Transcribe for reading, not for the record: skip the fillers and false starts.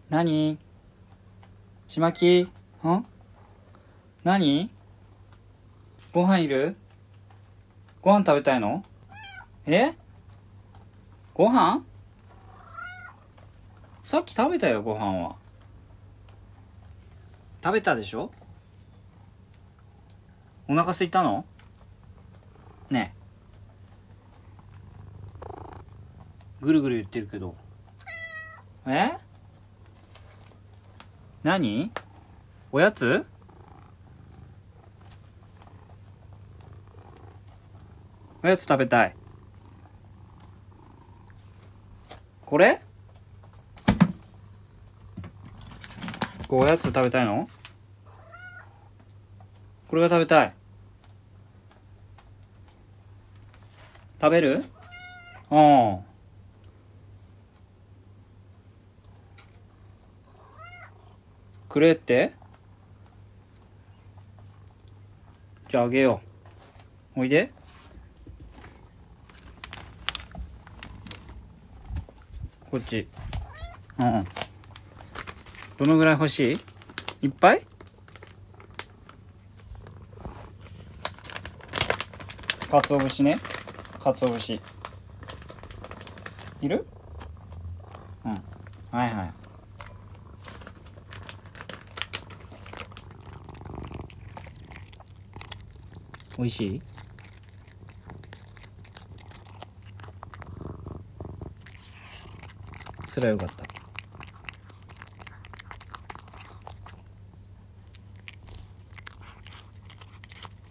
何？ちまき？何？ご飯いる？ご飯食べたいの？ご飯？さっき食べたよ、ご飯は。食べたでしょ？お腹空いたの？ねえ。ぐるぐる言ってるけど。何？おやつ？おやつ食べたい。これ？おやつ食べたいの？これが食べたい。食べる？くれって？じゃああげよう。おいで。こっち。どのぐらい欲しい？いっぱい？かつお節ね。かつお節。いる？はいはい。おいしい？それはよかった。